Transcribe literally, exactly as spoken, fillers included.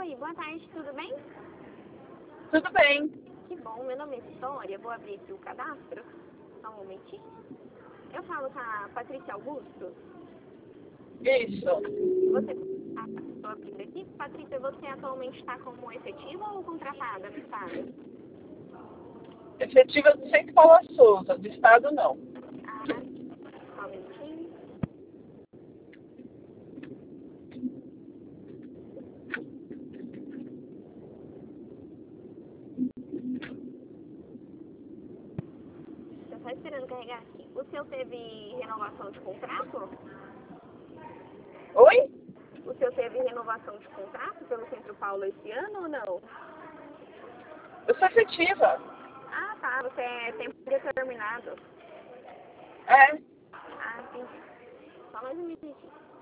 Oi, boa tarde, tudo bem? Tudo bem. Que bom, meu nome é Vitória, vou abrir aqui o cadastro. Só um momentinho. Eu falo com a Patrícia Augusto. Isso. Você, ah, estou abrindo aqui. Patrícia, você atualmente está como efetiva ou contratada no estado? Efetiva do Centro Paula Souza, do Estado não. Ah, só um minutinho. Estou só esperando carregar aqui. O seu teve renovação de contrato? Oi? O seu teve renovação de contrato pelo Centro Paulo esse ano ou não? Eu sou efetiva. Ah, tá. Você é tempo determinado. É. Ah, entendi. Só mais um minutinho.